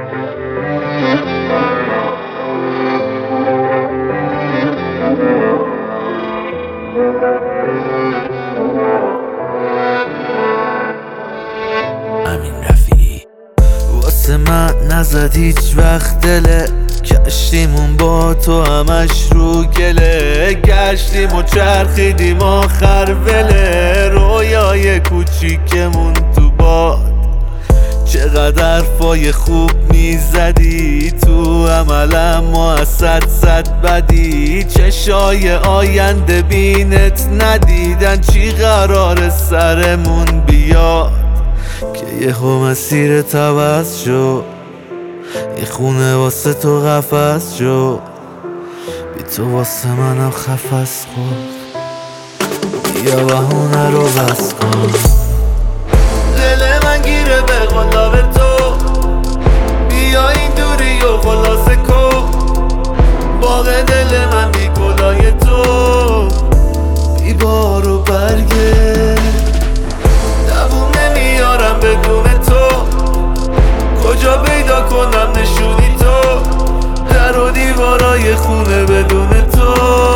واسه من نزد هیچ وقت دله، کشتیمون با تو همش رو گله، گشتیم و چرخیدیم آخر وله، رویای کوچیکمون تو باد. چقدر حرفای خوب میزدی تو عملم ما از صد بدی، چشای آینده بینت ندیدن چی قرار سرمون بیاد، که یهو مسیرت عوض شد، یه خونه واسه تو قفس شد، بی تو واسه منم خفس خورد، بیا بهونه رو بس کن. دل من گیره به قلاب تو، بیا این دوری و خلاصه کن، باغ دل من بی گلای تو، بی بار و برگه، دووم نمیارم بدون تو، کجا پیدا کنم نشونی تو، در و دیوارای خونه بدون تو،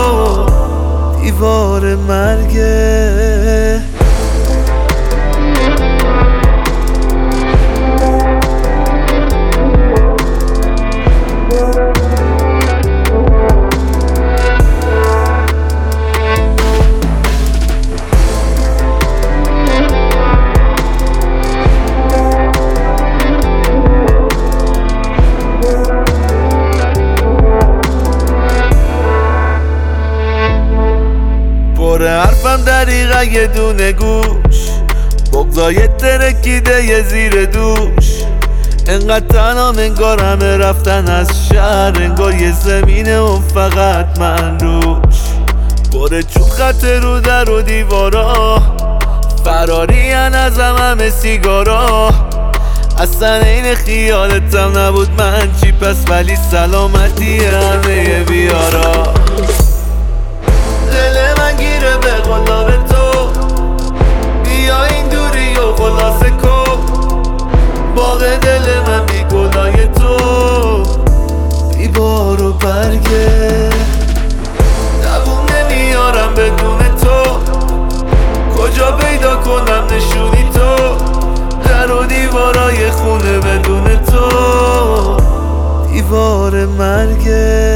دیوار مرگه. حرفم دریغه یه دونه گوش، بغضای ترکیده یه زیر دوش، انقدر تنها انگار همه رفتن از شهر، انگار یه زمینه و فقط من روش، بره چوب خط رو در و دیوارا، فراری ازم همه سیگارا، اصلا این خیالتم نبود من چی پس، ولی سلامتی همه بیارا. دل من گیره به قلاب تو، بیا این دوری و خلاصه کن، باغ دل من بی گلای تو، بی بار و برگه، دووم نمیارم بدون تو، کجا پیدا کنم نشونی تو، در و دیوارای خونه بدون تو، دیوار مرگه.